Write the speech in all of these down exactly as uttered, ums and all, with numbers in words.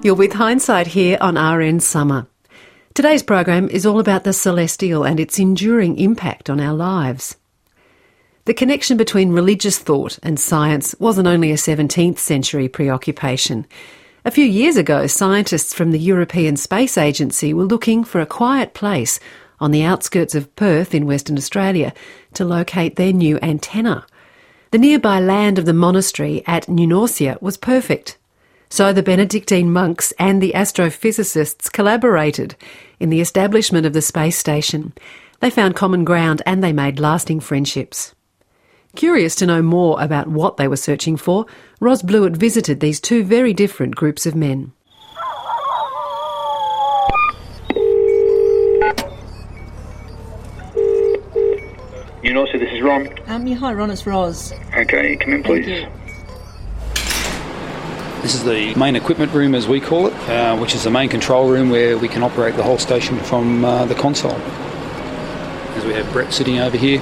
You're with Hindsight here on R N Summer. Today's program is all about the celestial and its enduring impact on our lives. The connection between religious thought and science wasn't only a seventeenth century preoccupation. A few years ago, scientists from the European Space Agency were looking for a quiet place on the outskirts of Perth in Western Australia to locate their new antenna. The nearby land of the monastery at Nunorcia was perfect. So the Benedictine monks and the astrophysicists collaborated in the establishment of the space station. They found common ground and they made lasting friendships. Curious to know more about what they were searching for, Ros Blewett visited these two very different groups of men. You know, so this is Ron. Um, yeah, hi Ron, it's Ros. Okay, come in please. Thank you. This is the main equipment room, as we call it, uh, which is the main control room where we can operate the whole station from uh, the console. As we have Brett sitting over here.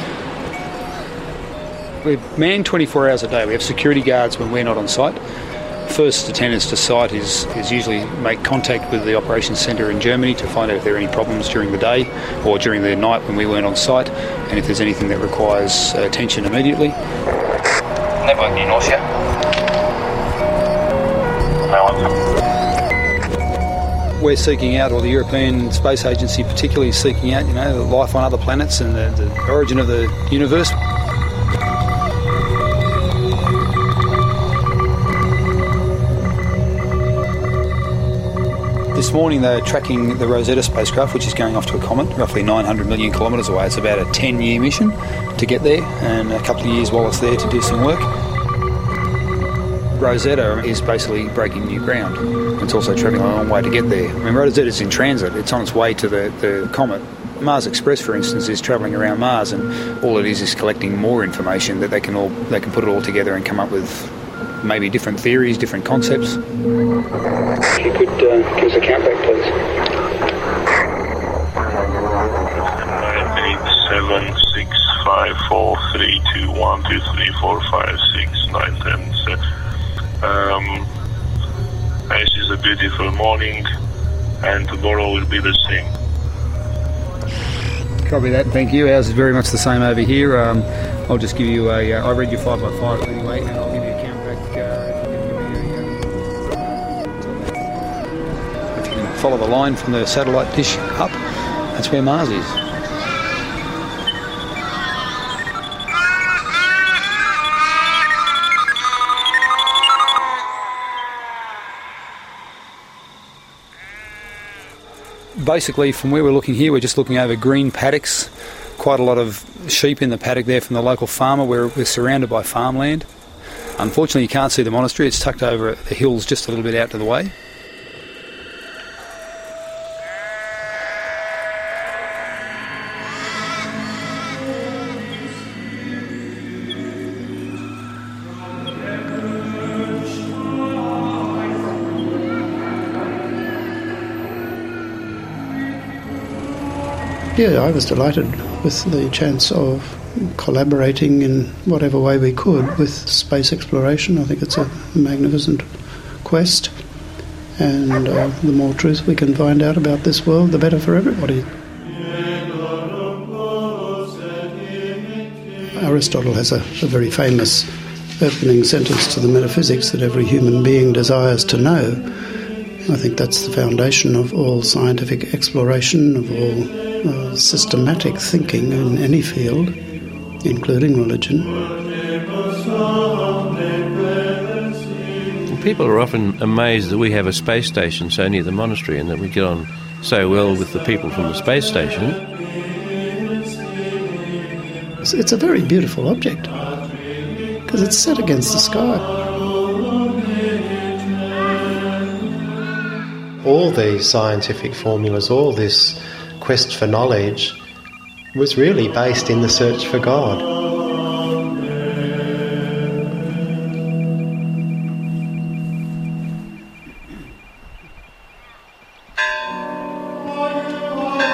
We're manned twenty-four hours a day. We have security guards when we're not on site. First attendance to site is, is usually make contact with the operations centre in Germany to find out if there are any problems during the day or during the night when we weren't on site, and if there's anything that requires uh, attention immediately. Network Nunorcia. We're seeking out, or the European Space Agency particularly is seeking out, you know, life on other planets and the, the origin of the universe. This morning they're tracking the Rosetta spacecraft, which is going off to a comet, roughly nine hundred million kilometres away. It's about a ten-year mission to get there, and a couple of years while it's there to do some work. Rosetta is basically breaking new ground. It's also travelling a long way to get there. I mean, Rosetta's in transit. It's on its way to the, the comet. Mars Express, for instance, is travelling around Mars, and all it is is collecting more information that they can all they can put it all together and come up with maybe different theories, different concepts. If you could uh, give us a count back, please. nine eight seven six five four three two one two three four five six nine ten. Um, this is a beautiful morning, and tomorrow will be the same. Copy that, thank you. Ours is very much the same over here. Um, I'll just give you a... Uh, I read your five by five anyway, and I'll give you a count back. Uh, if you can follow the line from the satellite dish up, that's where Mars is. Basically, from where we're looking here, we're just looking over green paddocks, quite a lot of sheep in the paddock there from the local farmer. We're, we're surrounded by farmland. Unfortunately, you can't see the monastery. It's tucked over the hills just a little bit out to the way. Yeah, I was delighted with the chance of collaborating in whatever way we could with space exploration. I think it's a magnificent quest, and uh, the more truth we can find out about this world, the better for everybody. Aristotle has a, a very famous opening sentence to the metaphysics that every human being desires to know. I think that's the foundation of all scientific exploration, of all uh, systematic thinking in any field, including religion. People are often amazed that we have a space station so near the monastery and that we get on so well with the people from the space station. It's, it's a very beautiful object because it's set against the sky. All these scientific formulas, all this quest for knowledge was really based in the search for God.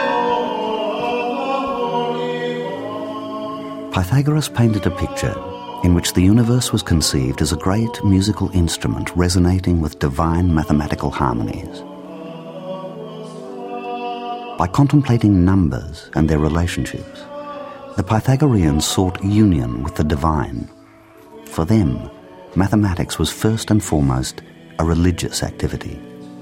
Pythagoras painted a picture in which the universe was conceived as a great musical instrument resonating with divine mathematical harmonies. By contemplating numbers and their relationships, the Pythagoreans sought union with the divine. For them, mathematics was first and foremost a religious activity.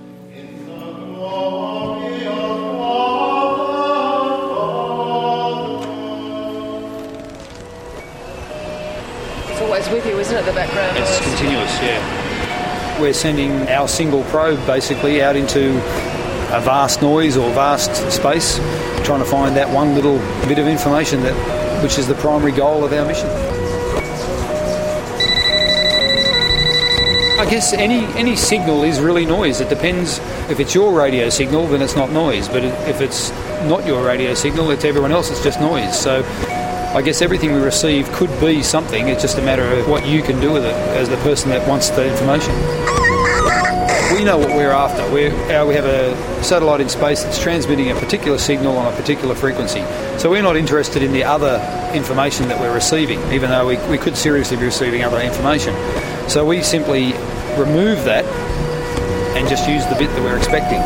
It's always with you, isn't it, the background It's noise? continuous, yeah. We're sending our single probe basically out into a vast noise or vast space, trying to find that one little bit of information that, which is the primary goal of our mission. I guess any, any signal is really noise. It depends. If it's your radio signal, then it's not noise. But if it's not your radio signal, it's everyone else, it's just noise. So I guess everything we receive could be something. It's just a matter of what you can do with it as the person that wants the information. We know what we're after. We're, uh, we have a satellite in space that's transmitting a particular signal on a particular frequency. So we're not interested in the other information that we're receiving, even though we, we could seriously be receiving other information. So we simply remove that and just use the bit that we're expecting.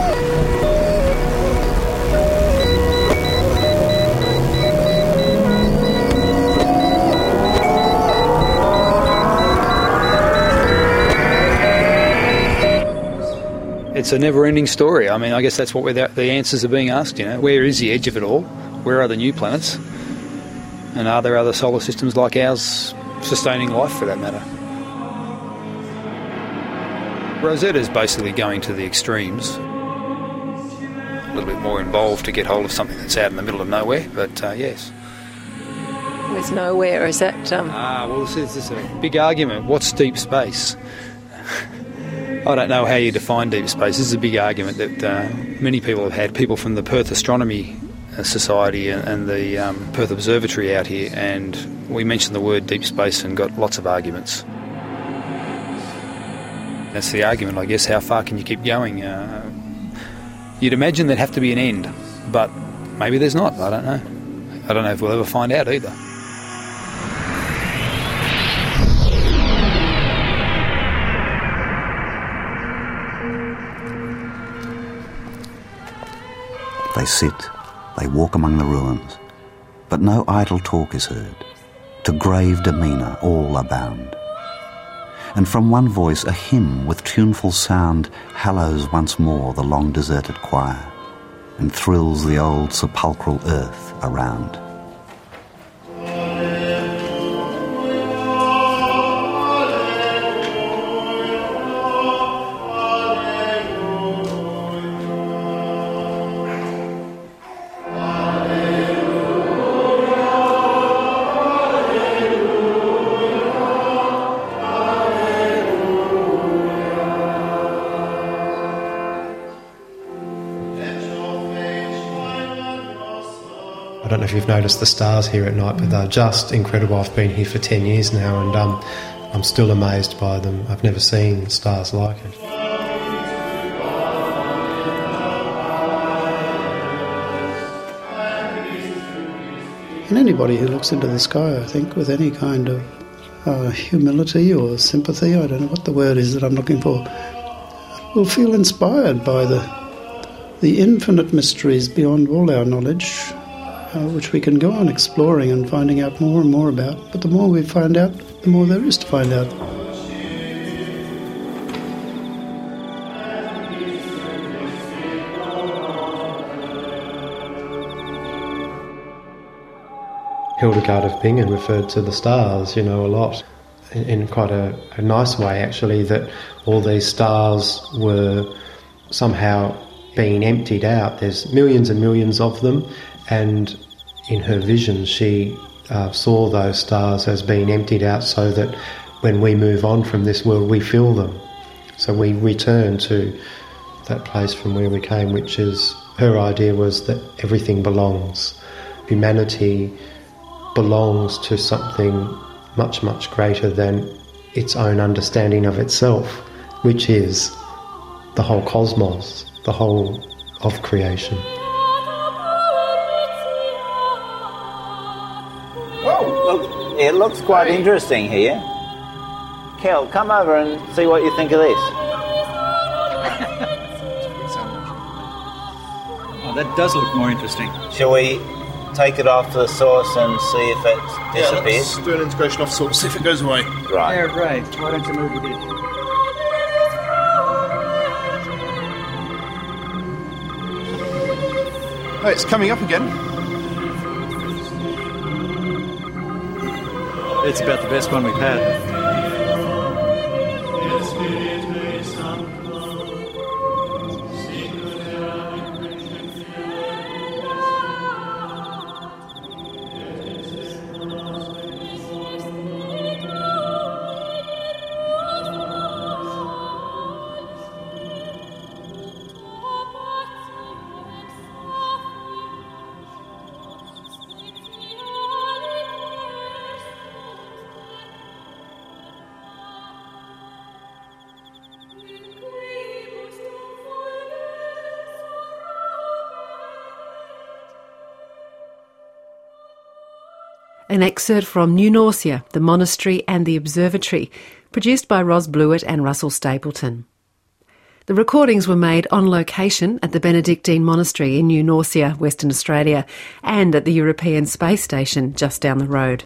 It's a never-ending story. I mean, I guess that's what we're the, the answers are being asked, you know. Where is the edge of it all? Where are the new planets? And are there other solar systems like ours sustaining life, for that matter? Rosetta is basically going to the extremes. A little bit more involved to get hold of something that's out in the middle of nowhere, but uh, yes. There's nowhere, is that... Um... Ah, well, this is, this is a big argument. What's deep space? I don't know how you define deep space. This is a big argument that uh, many people have had. People from the Perth Astronomy Society and, and the um, Perth Observatory out here, and we mentioned the word deep space and got lots of arguments. That's the argument, I guess. How far can you keep going? Uh, you'd imagine there'd have to be an end, but maybe there's not. I don't know. I don't know if we'll ever find out either. They sit, they walk among the ruins, but no idle talk is heard. To grave demeanour all are bound. And from one voice a hymn with tuneful sound hallows once more the long deserted choir, and thrills the old sepulchral earth around. I don't know if you've noticed the stars here at night, but they're just incredible. I've been here for ten years now, and um, I'm still amazed by them. I've never seen stars like it. And anybody who looks into the sky, I think, with any kind of uh, humility or sympathy, I don't know what the word is that I'm looking for, will feel inspired by the the infinite mysteries beyond all our knowledge, uh, which we can go on exploring and finding out more and more about. But the more we find out, the more there is to find out. Hildegard of Bingen referred to the stars, you know, a lot, in, in quite a, a nice way, actually, that all these stars were somehow being emptied out. There's millions and millions of them, and in her vision she uh, saw those stars as being emptied out so that when we move on from this world we fill them. So we return to that place from where we came, which is, her idea was that everything belongs. Humanity belongs to something much, much greater than its own understanding of itself, which is the whole cosmos, the whole of creation. Whoa! Look, it looks quite interesting here. Kel, come over and see what you think of this. Oh, that does look more interesting. Shall we take it off the source and see if it disappears? Yeah, let's do an integration off source, see if it goes away. Right. Yeah, right. Why don't you move it in? Oh, it's coming up again. It's about the best one we've had. An excerpt from New Norcia, the Monastery and the Observatory, produced by Ros Blewett and Russell Stapleton. The recordings were made on location at the Benedictine Monastery in New Norcia, Western Australia, and at the European Space Station just down the road.